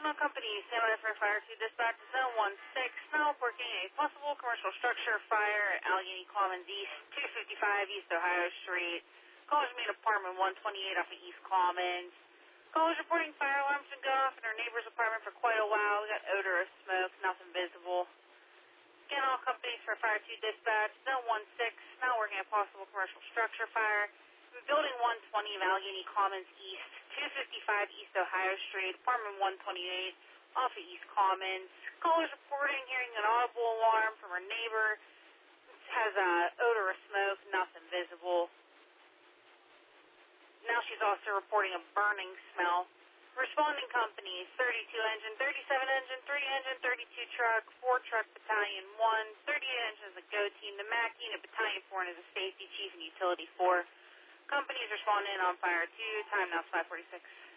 Signal Company, stand by for fire to dispatch zone 16, now reporting a possible commercial structure fire at Allegheny Commons East, 255 East Ohio Street. Callers meet apartment 128 off of East Commons. Callers reporting fire alarms been going off in our neighbor's apartment for quite a while. We got odor of smoke, nothing visible. Again, all companies for fire to dispatch zone 16, now working a possible commercial structure fire. Building 120 of Allegheny Commons East, 255 East Ohio Street, apartment 128 off of East Commons. Callers reporting hearing an audible alarm from our neighbor. Has odor of smoke, nothing visible. Now she's also reporting a burning smell. Responding companies, 32 engine, 37 engine, 3 engine, 32 truck, 4 truck battalion 1, 38 engine is a go team, the MAC unit battalion 4 is a safety chief and utility 4. Companies responding on fire 2, time now is 5:46.